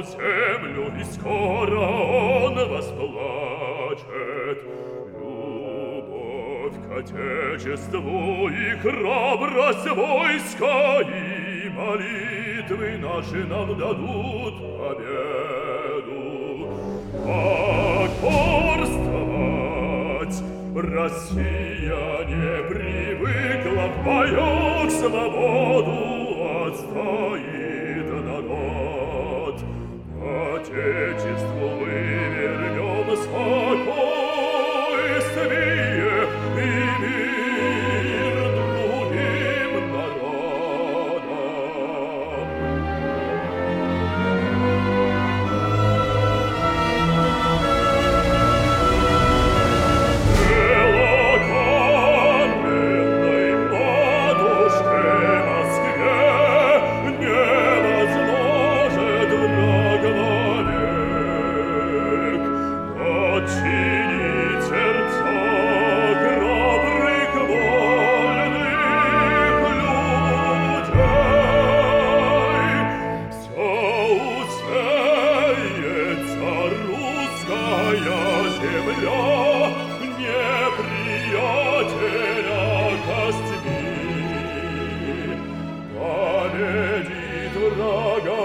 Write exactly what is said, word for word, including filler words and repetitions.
землю, и скоро он восплачет. Любовь к Отечеству и храбрость войска, и молитвы наши нам дадут победу. Покорствовать Россия не привыкла в боях свободу отстоит народ. Отечеству мы вернем спокойствие и мир другим народам. Дело каменной матушке Москве не возложит враг вовек. Отчинить сердца храбрых вольных людей. Все усеется русская земля неприятеля костьми. Победит врага